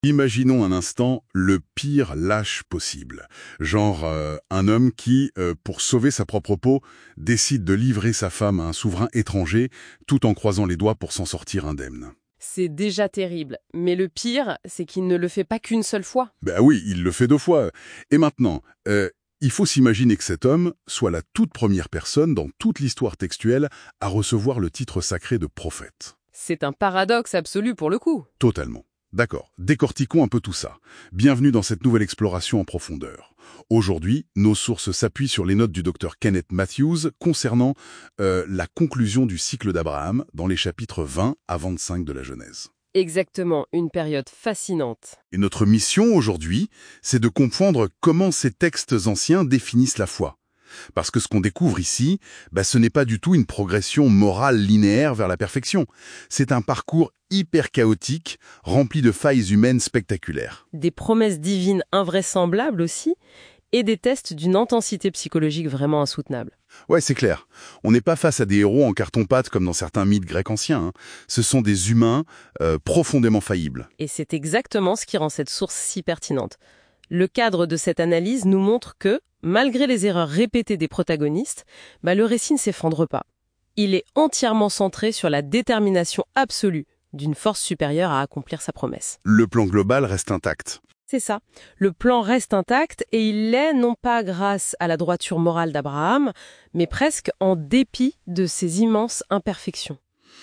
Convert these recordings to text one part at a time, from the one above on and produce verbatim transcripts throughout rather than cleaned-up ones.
Imaginons un instant le pire lâche possible. Genre euh, un homme qui, euh, pour sauver sa propre peau, décide de livrer sa femme à un souverain étranger tout en croisant les doigts pour s'en sortir indemne. C'est déjà terrible. Mais le pire, c'est qu'il ne le fait pas qu'une seule fois. Ben oui, il le fait deux fois. Et maintenant, euh, il faut s'imaginer que cet homme soit la toute première personne dans toute l'histoire textuelle à recevoir le titre sacré de prophète. C'est un paradoxe absolu pour le coup. Totalement. D'accord, décortiquons un peu tout ça. Bienvenue dans cette nouvelle exploration en profondeur. Aujourd'hui, nos sources s'appuient sur les notes du docteur Kenneth Matthews concernant euh, la conclusion du cycle d'Abraham dans les chapitres vingt à vingt-cinq de la Genèse. Exactement, une période fascinante. Et notre mission aujourd'hui, c'est de comprendre comment ces textes anciens définissent la foi. Parce que ce qu'on découvre ici, bah, ce n'est pas du tout une progression morale linéaire vers la perfection. C'est un parcours hyper chaotique, rempli de failles humaines spectaculaires. Des promesses divines invraisemblables aussi, et des tests d'une intensité psychologique vraiment insoutenable. Ouais, c'est clair. On n'est pas face à des héros en carton-pâte comme dans certains mythes grecs anciens. Hein. Ce sont des humains euh, profondément faillibles. Et c'est exactement ce qui rend cette source si pertinente. Le cadre de cette analyse nous montre que, malgré les erreurs répétées des protagonistes, bah, le récit ne s'effondre pas. Il est entièrement centré sur la détermination absolue d'une force supérieure à accomplir sa promesse. Le plan global reste intact. C'est ça. Le plan reste intact et il l'est non pas grâce à la droiture morale d'Abraham, mais presque en dépit de ses immenses imperfections.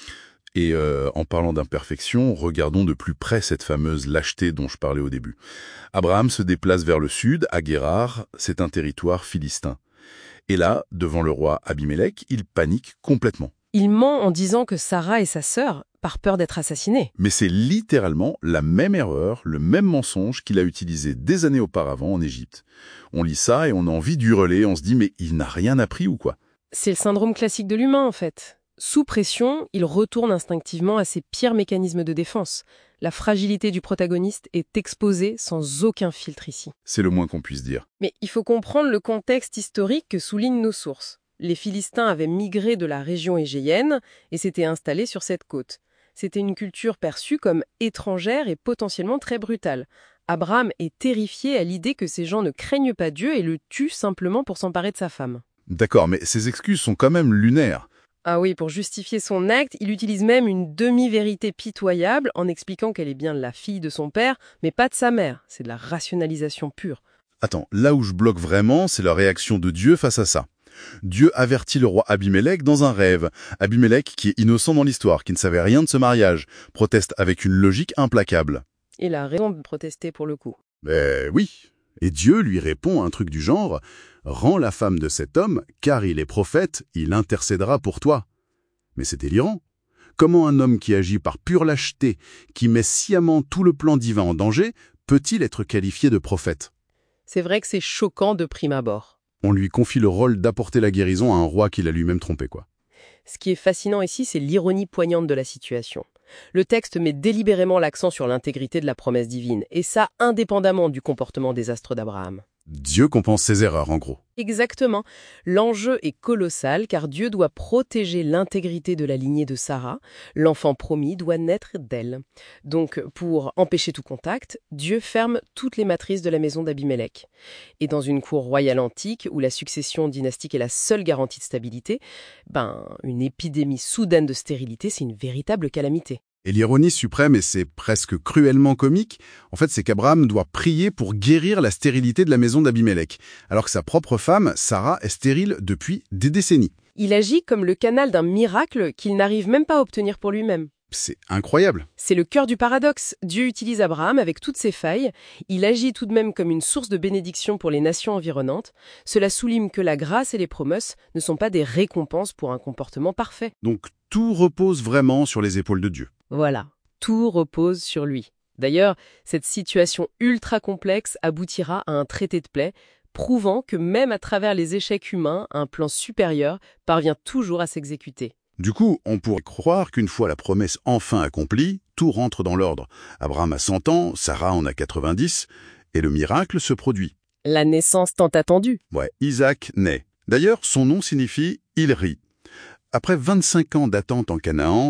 Et euh, en parlant d'imperfection, regardons de plus près cette fameuse lâcheté dont je parlais au début. Abraham se déplace vers le sud, à Guérar, c'est un territoire philistin. Et là, devant le roi Abimélec, il panique complètement. Il ment en disant que Sarah est sa sœur, par peur d'être assassinée. Mais c'est littéralement la même erreur, le même mensonge qu'il a utilisé des années auparavant en Égypte. On lit ça et on a envie d'hurler, on se dit mais il n'a rien appris ou quoi? C'est le syndrome classique de l'humain en fait. Sous pression, il retourne instinctivement à ses pires mécanismes de défense. La fragilité du protagoniste est exposée sans aucun filtre ici. C'est le moins qu'on puisse dire. Mais il faut comprendre le contexte historique que soulignent nos sources. Les Philistins avaient migré de la région égéenne et s'étaient installés sur cette côte. C'était une culture perçue comme étrangère et potentiellement très brutale. Abraham est terrifié à l'idée que ces gens ne craignent pas Dieu et le tuent simplement pour s'emparer de sa femme. D'accord, mais ces excuses sont quand même lunaires. Ah oui, pour justifier son acte, il utilise même une demi-vérité pitoyable en expliquant qu'elle est bien la fille de son père, mais pas de sa mère. C'est de la rationalisation pure. Attends, là où je bloque vraiment, c'est la réaction de Dieu face à ça. Dieu avertit le roi Abimélec dans un rêve. Abimélec, qui est innocent dans l'histoire, qui ne savait rien de ce mariage, proteste avec une logique implacable. Il a raison de protester pour le coup. Ben oui. Et Dieu lui répond un truc du genre « Rends la femme de cet homme, car il est prophète, il intercédera pour toi. » Mais c'est délirant. Comment un homme qui agit par pure lâcheté, qui met sciemment tout le plan divin en danger, peut-il être qualifié de prophète? C'est vrai que c'est choquant de prime abord. On lui confie le rôle d'apporter la guérison à un roi qu'il a lui-même trompé, quoi. Ce qui est fascinant ici, c'est l'ironie poignante de la situation. Le texte met délibérément l'accent sur l'intégrité de la promesse divine, et ça indépendamment du comportement désastreux d'Abraham. Dieu compense ses erreurs, en gros. Exactement. L'enjeu est colossal car Dieu doit protéger l'intégrité de la lignée de Sarah. L'enfant promis doit naître d'elle. Donc, pour empêcher tout contact, Dieu ferme toutes les matrices de la maison d'Abimélec. Et dans une cour royale antique où la succession dynastique est la seule garantie de stabilité, ben, une épidémie soudaine de stérilité, c'est une véritable calamité. Et l'ironie suprême, et c'est presque cruellement comique, en fait, c'est qu'Abraham doit prier pour guérir la stérilité de la maison d'Abimélec, alors que sa propre femme, Sarah, est stérile depuis des décennies. Il agit comme le canal d'un miracle qu'il n'arrive même pas à obtenir pour lui-même. C'est incroyable. C'est le cœur du paradoxe. Dieu utilise Abraham avec toutes ses failles. Il agit tout de même comme une source de bénédiction pour les nations environnantes. Cela souligne que la grâce et les promesses ne sont pas des récompenses pour un comportement parfait. Donc tout repose vraiment sur les épaules de Dieu. Voilà, tout repose sur lui. D'ailleurs, cette situation ultra complexe aboutira à un traité de paix, prouvant que même à travers les échecs humains, un plan supérieur parvient toujours à s'exécuter. Du coup, on pourrait croire qu'une fois la promesse enfin accomplie, tout rentre dans l'ordre. Abraham a cent ans, Sarah en a quatre-vingt-dix, et le miracle se produit. La naissance tant attendue. Ouais, Isaac naît. D'ailleurs, son nom signifie « il rit ». Après vingt-cinq ans d'attente en Canaan,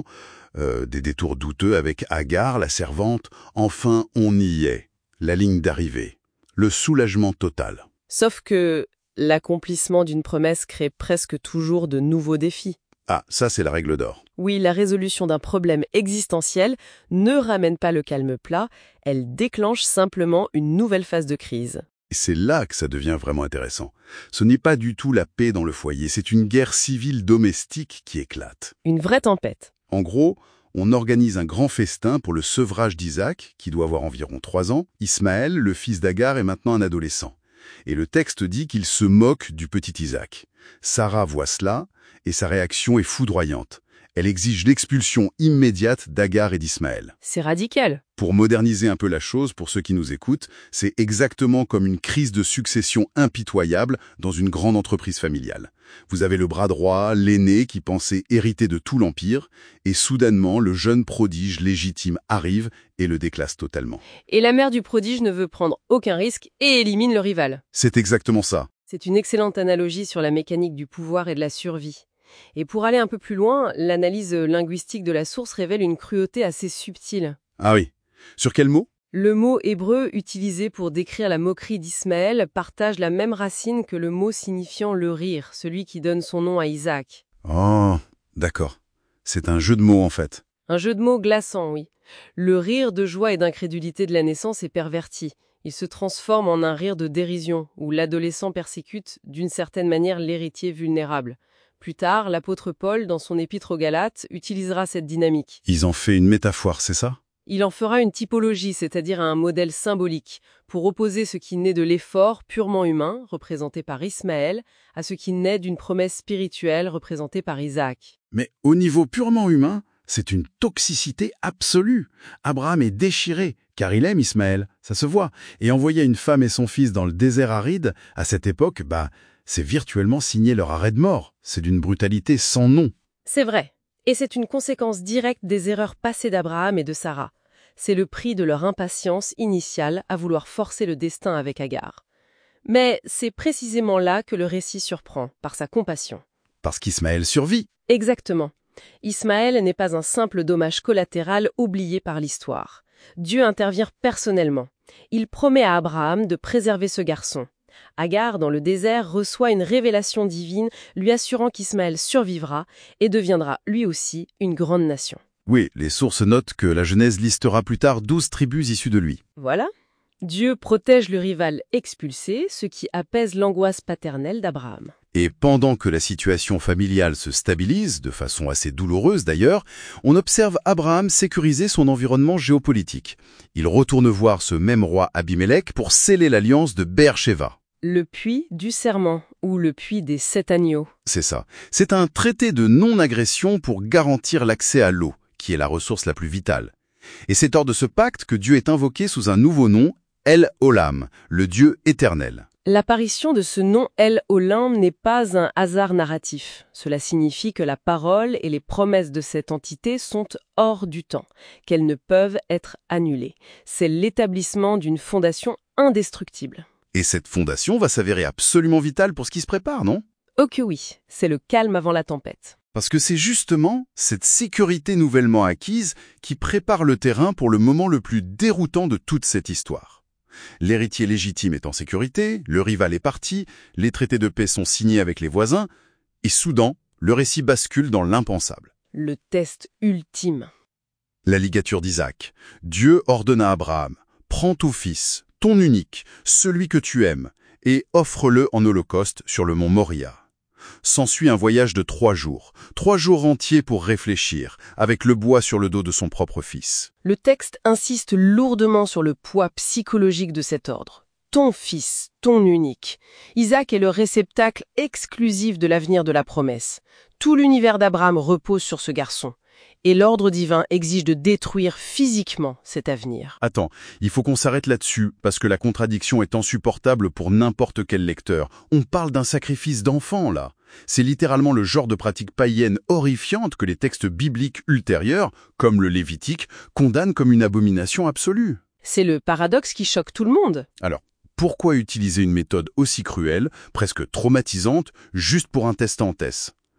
euh, des détours douteux avec Agar, la servante. Enfin, on y est. La ligne d'arrivée. Le soulagement total. Sauf que l'accomplissement d'une promesse crée presque toujours de nouveaux défis. Ah, ça c'est la règle d'or. Oui, la résolution d'un problème existentiel ne ramène pas le calme plat, elle déclenche simplement une nouvelle phase de crise. Et c'est là que ça devient vraiment intéressant. Ce n'est pas du tout la paix dans le foyer, c'est une guerre civile domestique qui éclate. Une vraie tempête. En gros, on organise un grand festin pour le sevrage d'Isaac, qui doit avoir environ trois ans. Ismaël, le fils d'Agar, est maintenant un adolescent. Et le texte dit qu'il se moque du petit Isaac. Sarah voit cela, et sa réaction est foudroyante. Elle exige l'expulsion immédiate d'Agar et d'Ismaël. C'est radical. Pour moderniser un peu la chose, pour ceux qui nous écoutent, c'est exactement comme une crise de succession impitoyable dans une grande entreprise familiale. Vous avez le bras droit, l'aîné qui pensait hériter de tout l'empire, et soudainement, le jeune prodige légitime arrive et le déclasse totalement. Et la mère du prodige ne veut prendre aucun risque et élimine le rival. C'est exactement ça. C'est une excellente analogie sur la mécanique du pouvoir et de la survie. Et pour aller un peu plus loin, l'analyse linguistique de la source révèle une cruauté assez subtile. Ah oui. Sur quel mot ? Le mot hébreu utilisé pour décrire la moquerie d'Ismaël partage la même racine que le mot signifiant le rire, celui qui donne son nom à Isaac. Oh, d'accord. C'est un jeu de mots en fait. Un jeu de mots glaçant, oui. Le rire de joie et d'incrédulité de la naissance est perverti. Il se transforme en un rire de dérision, où l'adolescent persécute d'une certaine manière l'héritier vulnérable. Plus tard, l'apôtre Paul, dans son épître aux Galates, utilisera cette dynamique. Ils en fait une métaphore, c'est ça ? Il en fera une typologie, c'est-à-dire un modèle symbolique, pour opposer ce qui naît de l'effort purement humain, représenté par Ismaël, à ce qui naît d'une promesse spirituelle, représentée par Isaac. Mais au niveau purement humain, c'est une toxicité absolue. Abraham est déchiré, car il aime Ismaël, ça se voit. Et envoyer une femme et son fils dans le désert aride, à cette époque, bah, c'est virtuellement signer leur arrêt de mort. C'est d'une brutalité sans nom. C'est vrai. Et c'est une conséquence directe des erreurs passées d'Abraham et de Sarah. C'est le prix de leur impatience initiale à vouloir forcer le destin avec Agar. Mais c'est précisément là que le récit surprend, par sa compassion. Parce qu'Ismaël survit. Exactement. Ismaël n'est pas un simple dommage collatéral oublié par l'histoire. Dieu intervient personnellement. Il promet à Abraham de préserver ce garçon. Agar, dans le désert, reçoit une révélation divine lui assurant qu'Ismaël survivra et deviendra lui aussi une grande nation. Oui, les sources notent que la Genèse listera plus tard douze tribus issues de lui. Voilà. Dieu protège le rival expulsé, ce qui apaise l'angoisse paternelle d'Abraham. Et pendant que la situation familiale se stabilise, de façon assez douloureuse d'ailleurs, on observe Abraham sécuriser son environnement géopolitique. Il retourne voir ce même roi Abimélec pour sceller l'alliance de Beer-Sheva. Le puits du serment, ou le puits des sept agneaux. C'est ça. C'est un traité de non-agression pour garantir l'accès à l'eau, qui est la ressource la plus vitale. Et c'est hors de ce pacte que Dieu est invoqué sous un nouveau nom, El Olam, le Dieu éternel. L'apparition de ce nom El Olam n'est pas un hasard narratif. Cela signifie que la parole et les promesses de cette entité sont hors du temps, qu'elles ne peuvent être annulées. C'est l'établissement d'une fondation indestructible. Et cette fondation va s'avérer absolument vitale pour ce qui se prépare, non ? Oh que oui, c'est le calme avant la tempête. Parce que c'est justement cette sécurité nouvellement acquise qui prépare le terrain pour le moment le plus déroutant de toute cette histoire. L'héritier légitime est en sécurité, le rival est parti, les traités de paix sont signés avec les voisins, et soudain, le récit bascule dans l'impensable. Le test ultime. La ligature d'Isaac. Dieu ordonne à Abraham, « Prends ton fils, ton unique, celui que tu aimes, et offre-le en holocauste sur le mont Moria. » S'ensuit un voyage de trois jours, trois jours entiers pour réfléchir, avec le bois sur le dos de son propre fils. Le texte insiste lourdement sur le poids psychologique de cet ordre. Ton fils, ton unique. Isaac est le réceptacle exclusif de l'avenir de la promesse. Tout l'univers d'Abraham repose sur ce garçon. Et l'ordre divin exige de détruire physiquement cet avenir. Attends, il faut qu'on s'arrête là-dessus, parce que la contradiction est insupportable pour n'importe quel lecteur. On parle d'un sacrifice d'enfant, là. C'est littéralement le genre de pratique païenne horrifiante que les textes bibliques ultérieurs, comme le Lévitique, condamnent comme une abomination absolue. C'est le paradoxe qui choque tout le monde. Alors, pourquoi utiliser une méthode aussi cruelle, presque traumatisante, juste pour un test en test ?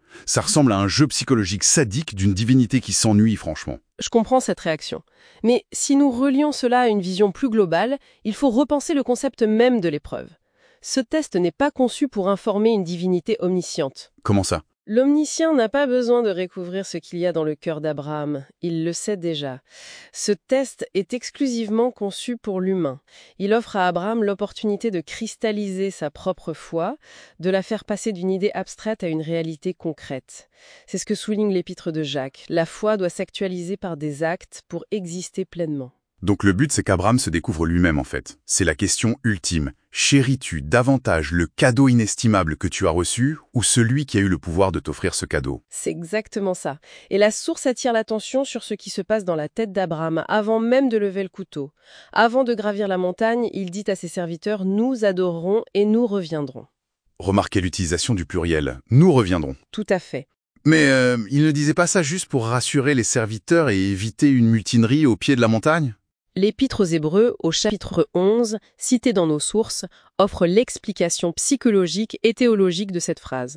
Ça ressemble à un jeu psychologique sadique d'une divinité qui s'ennuie, franchement. Je comprends cette réaction. Mais si nous relions cela à une vision plus globale, il faut repenser le concept même de l'épreuve. Ce test n'est pas conçu pour informer une divinité omnisciente. Comment ça? L'omniscient n'a pas besoin de découvrir ce qu'il y a dans le cœur d'Abraham, il le sait déjà. Ce test est exclusivement conçu pour l'humain. Il offre à Abraham l'opportunité de cristalliser sa propre foi, de la faire passer d'une idée abstraite à une réalité concrète. C'est ce que souligne l'épître de Jacques. La foi doit s'actualiser par des actes pour exister pleinement. Donc le but, c'est qu'Abraham se découvre lui-même, en fait. C'est la question ultime. Chéris-tu davantage le cadeau inestimable que tu as reçu ou celui qui a eu le pouvoir de t'offrir ce cadeau? C'est exactement ça. Et la source attire l'attention sur ce qui se passe dans la tête d'Abraham avant même de lever le couteau. Avant de gravir la montagne, il dit à ses serviteurs « Nous adorerons et nous reviendrons ». Remarquez l'utilisation du pluriel. Nous reviendrons. Tout à fait. Mais euh, il ne disait pas ça juste pour rassurer les serviteurs et éviter une mutinerie au pied de la montagne? L'Épître aux Hébreux, au chapitre onze, cité dans nos sources, offre l'explication psychologique et théologique de cette phrase.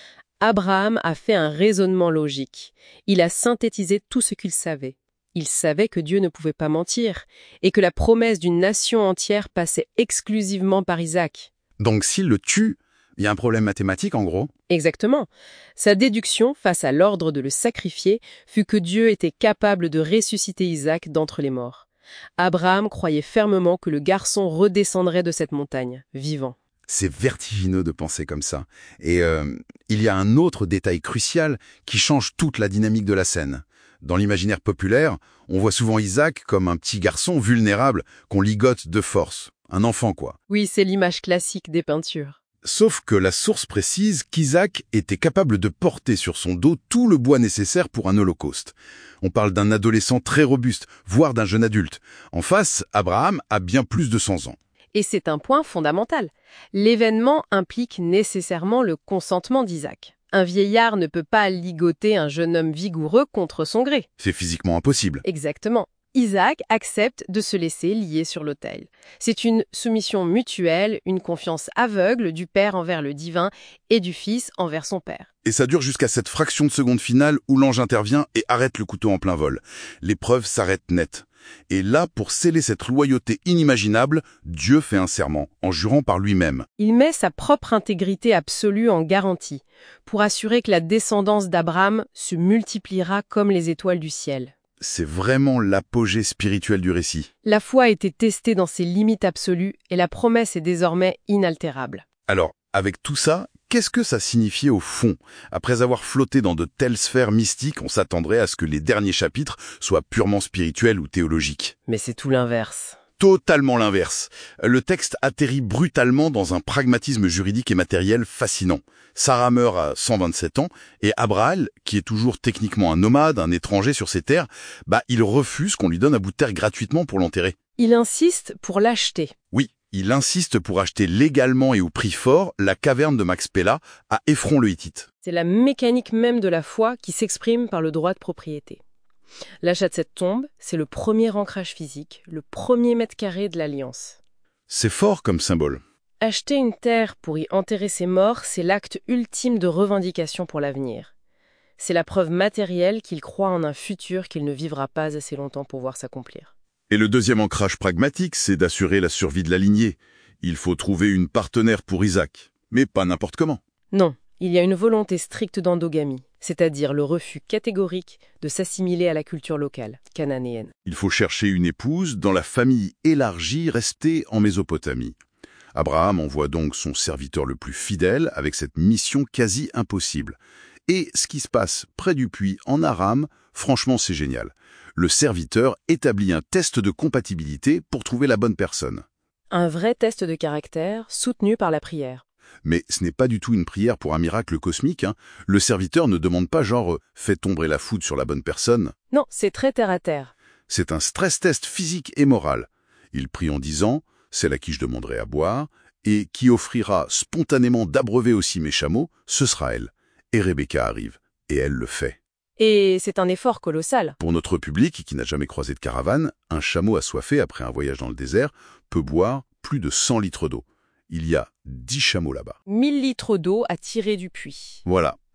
Abraham a fait un raisonnement logique. Il a synthétisé tout ce qu'il savait. Il savait que Dieu ne pouvait pas mentir et que la promesse d'une nation entière passait exclusivement par Isaac. Donc s'il le tue, il y a un problème mathématique en gros? Exactement. Sa déduction face à l'ordre de le sacrifier fut que Dieu était capable de ressusciter Isaac d'entre les morts. Abraham croyait fermement que le garçon redescendrait de cette montagne, vivant. C'est vertigineux de penser comme ça. Et euh, il y a un autre détail crucial qui change toute la dynamique de la scène. Dans l'imaginaire populaire, on voit souvent Isaac comme un petit garçon vulnérable qu'on ligote de force. Un enfant, quoi. Oui, c'est l'image classique des peintures. Sauf que la source précise qu'Isaac était capable de porter sur son dos tout le bois nécessaire pour un holocauste. On parle d'un adolescent très robuste, voire d'un jeune adulte. En face, Abraham a bien plus de cent ans. Et c'est un point fondamental. L'événement implique nécessairement le consentement d'Isaac. Un vieillard ne peut pas ligoter un jeune homme vigoureux contre son gré. C'est physiquement impossible. Exactement. Isaac accepte de se laisser lier sur l'autel. C'est une soumission mutuelle, une confiance aveugle du père envers le divin et du fils envers son père. Et ça dure jusqu'à cette fraction de seconde finale où l'ange intervient et arrête le couteau en plein vol. L'épreuve s'arrête net. Et là, pour sceller cette loyauté inimaginable, Dieu fait un serment, en jurant par lui-même. Il met sa propre intégrité absolue en garantie, pour assurer que la descendance d'Abraham se multipliera comme les étoiles du ciel. C'est vraiment l'apogée spirituelle du récit. La foi a été testée dans ses limites absolues et la promesse est désormais inaltérable. Alors, avec tout ça, qu'est-ce que ça signifiait au fond? Après avoir flotté dans de telles sphères mystiques, on s'attendrait à ce que les derniers chapitres soient purement spirituels ou théologiques. Mais c'est tout l'inverse. Totalement l'inverse. Le texte atterrit brutalement dans un pragmatisme juridique et matériel fascinant. Sarah meurt à cent vingt-sept ans et Abraham, qui est toujours techniquement un nomade, un étranger sur ces terres, bah il refuse qu'on lui donne un bout de terre gratuitement pour l'enterrer. Il insiste pour l'acheter. Oui, il insiste pour acheter légalement et au prix fort la caverne de Macpéla à Éphron-le-Hittite. C'est la mécanique même de la foi qui s'exprime par le droit de propriété. L'achat de cette tombe, c'est le premier ancrage physique, le premier mètre carré de l'alliance. C'est fort comme symbole. Acheter une terre pour y enterrer ses morts, c'est l'acte ultime de revendication pour l'avenir. C'est la preuve matérielle qu'il croit en un futur qu'il ne vivra pas assez longtemps pour voir s'accomplir. Et le deuxième ancrage pragmatique, c'est d'assurer la survie de la lignée. Il faut trouver une partenaire pour Isaac, mais pas n'importe comment. Non, il y a une volonté stricte d'endogamie, c'est-à-dire le refus catégorique de s'assimiler à la culture locale, cananéenne. Il faut chercher une épouse dans la famille élargie restée en Mésopotamie. Abraham envoie donc son serviteur le plus fidèle avec cette mission quasi impossible. Et ce qui se passe près du puits en Aram, franchement c'est génial. Le serviteur établit un test de compatibilité pour trouver la bonne personne. Un vrai test de caractère soutenu par la prière. Mais ce n'est pas du tout une prière pour un miracle cosmique. Hein. Le serviteur ne demande pas genre « fais tomber la foudre sur la bonne personne ». Non, c'est très terre à terre. C'est un stress test physique et moral. Il prie en disant « celle à qui je demanderai à boire » et qui offrira spontanément d'abreuver aussi mes chameaux, ce sera elle. Et Rebecca arrive, et elle le fait. Et c'est un effort colossal. Pour notre public qui n'a jamais croisé de caravane, un chameau assoiffé après un voyage dans le désert peut boire plus de cent litres d'eau. Il y a dix chameaux là-bas. mille litres d'eau à tirer du puits. Voilà.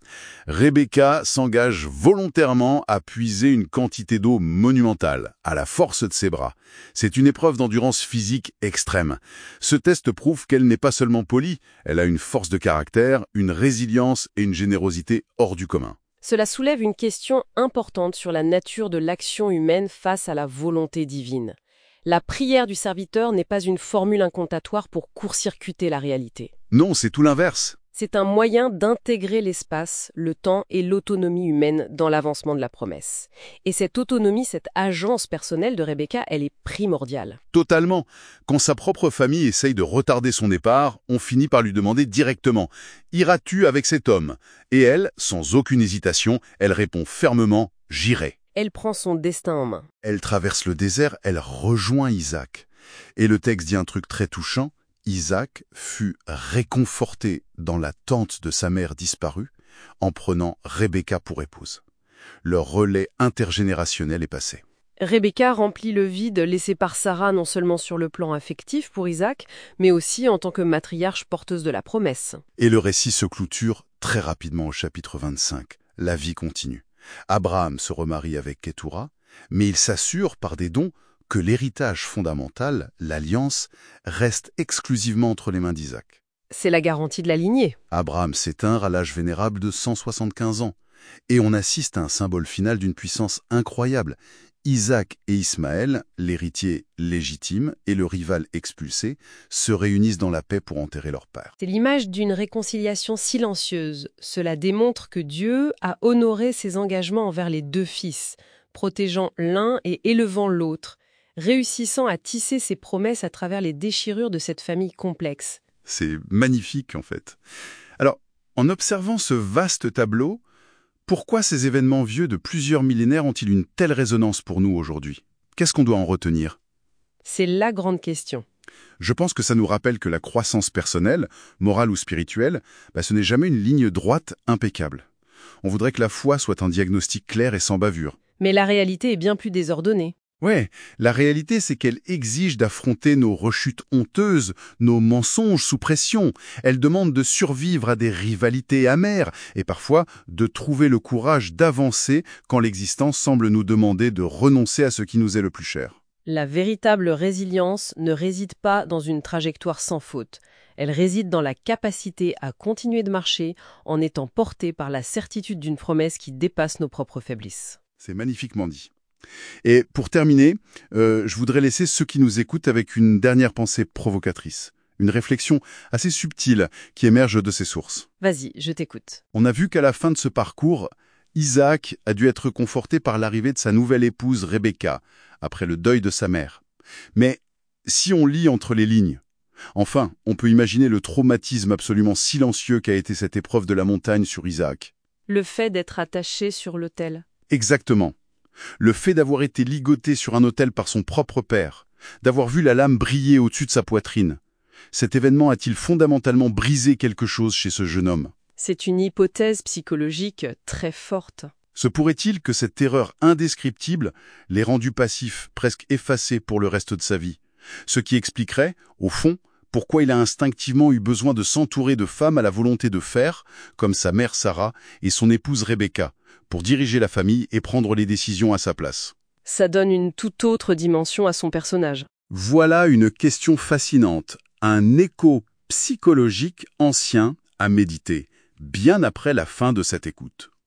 Rebecca s'engage volontairement à puiser une quantité d'eau monumentale, à la force de ses bras. C'est une épreuve d'endurance physique extrême. Ce test prouve qu'elle n'est pas seulement polie, elle a une force de caractère, une résilience et une générosité hors du commun. Cela soulève une question importante sur la nature de l'action humaine face à la volonté divine. La prière du serviteur n'est pas une formule incantatoire pour court-circuiter la réalité. Non, c'est tout l'inverse. C'est un moyen d'intégrer l'espace, le temps et l'autonomie humaine dans l'avancement de la promesse. Et cette autonomie, cette agence personnelle de Rebecca, elle est primordiale. Totalement. Quand sa propre famille essaye de retarder son départ, on finit par lui demander directement « Iras-tu avec cet homme ?» Et elle, sans aucune hésitation, elle répond fermement « J'irai ». Elle prend son destin en main. Elle traverse le désert, elle rejoint Isaac. Et le texte dit un truc très touchant. Isaac fut réconforté dans la tente de sa mère disparue en prenant Rebecca pour épouse. Le relais intergénérationnel est passé. Rebecca remplit le vide laissé par Sarah non seulement sur le plan affectif pour Isaac, mais aussi en tant que matriarche porteuse de la promesse. Et le récit se clôture très rapidement au chapitre vingt-cinq. La vie continue. Abraham se remarie avec Ketura, mais il s'assure par des dons que l'héritage fondamental, l'alliance, reste exclusivement entre les mains d'Isaac. C'est la garantie de la lignée. Abraham s'éteint à l'âge vénérable de cent soixante-quinze ans, et on assiste à un symbole final d'une puissance incroyable. Isaac et Ismaël, l'héritier légitime et le rival expulsé, se réunissent dans la paix pour enterrer leur père. C'est l'image d'une réconciliation silencieuse. Cela démontre que Dieu a honoré ses engagements envers les deux fils, protégeant l'un et élevant l'autre, réussissant à tisser ses promesses à travers les déchirures de cette famille complexe. C'est magnifique, en fait. Alors, en observant ce vaste tableau, pourquoi ces événements vieux de plusieurs millénaires ont-ils une telle résonance pour nous aujourd'hui? Qu'est-ce qu'on doit en retenir? C'est la grande question. Je pense que ça nous rappelle que la croissance personnelle, morale ou spirituelle, bah, ce n'est jamais une ligne droite impeccable. On voudrait que la foi soit un diagnostic clair et sans bavure. Mais la réalité est bien plus désordonnée. Ouais, la réalité, c'est qu'elle exige d'affronter nos rechutes honteuses, nos mensonges sous pression. Elle demande de survivre à des rivalités amères et parfois de trouver le courage d'avancer quand l'existence semble nous demander de renoncer à ce qui nous est le plus cher. La véritable résilience ne réside pas dans une trajectoire sans faute. Elle réside dans la capacité à continuer de marcher en étant porté par la certitude d'une promesse qui dépasse nos propres faiblesses. C'est magnifiquement dit. Et pour terminer, euh, je voudrais laisser ceux qui nous écoutent avec une dernière pensée provocatrice, une réflexion assez subtile qui émerge de ces sources. Vas-y, je t'écoute. On a vu qu'à la fin de ce parcours, Isaac a dû être conforté par l'arrivée de sa nouvelle épouse Rebecca, après le deuil de sa mère. Mais si on lit entre les lignes, enfin, on peut imaginer le traumatisme absolument silencieux qu'a été cette épreuve de la montagne sur Isaac. Le fait d'être attaché sur l'autel. Exactement. Le fait d'avoir été ligoté sur un autel par son propre père, d'avoir vu la lame briller au-dessus de sa poitrine. Cet événement a-t-il fondamentalement brisé quelque chose chez ce jeune homme? C'est une hypothèse psychologique très forte. Se pourrait-il que cette terreur indescriptible l'ait rendu passif, presque effacé pour le reste de sa vie? Ce qui expliquerait, au fond, pourquoi il a instinctivement eu besoin de s'entourer de femmes à la volonté de faire, comme sa mère Sarah et son épouse Rebecca, pour diriger la famille et prendre les décisions à sa place. Ça donne une toute autre dimension à son personnage. Voilà une question fascinante, un écho psychologique ancien à méditer, bien après la fin de cette écoute.